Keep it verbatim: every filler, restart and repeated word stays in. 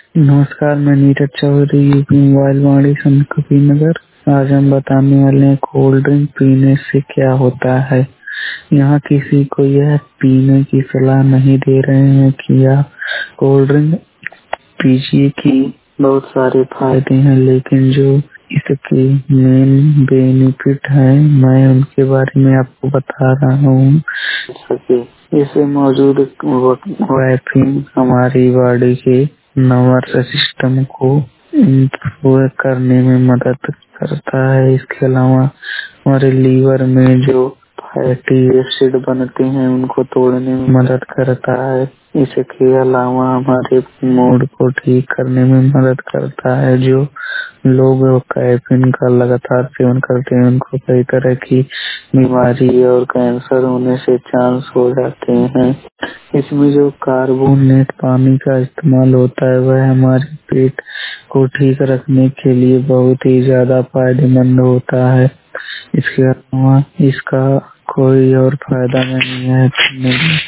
नमस्कार, मैं Neeraj Chaudhary, UP mobile Vani Sant Kabir Nagar. आज हम बताने वाले हैं कोल्ड ड्रिंक पीने से क्या होता है। यहाँ किसी को यह पीने की सलाह नहीं दे रहे हैं कि आप कोल्ड ड्रिंक पीजिए की बहुत सारे फायदे हैं, लेकिन जो इसके मेन बेनिफिट है मैं उनके बारे में आपको बता रहा हूँ। सके इसे मौजूद कैफीन हमारी बॉडी के नर्वस सिस्टम को इम्प्रूव करने में मदद करता है। इसके अलावा हमारे लीवर में जो फैटी एसिड बनते हैं उनको तोड़ने में मदद करता है। इसके अलावा हमारे मूड को ठीक करने में मदद करता है। जो लोग कैफीन का लगातार सेवन करते हैं उनको कई तरह की बीमारी और कैंसर होने से चांस हो जाते हैं। इसमें जो कार्बोनेट पानी का इस्तेमाल होता है वह हमारे पेट को ठीक रखने के लिए बहुत ही ज्यादा फायदेमंद होता है। इसके अलावा इसका कोई और फायदा नहीं है।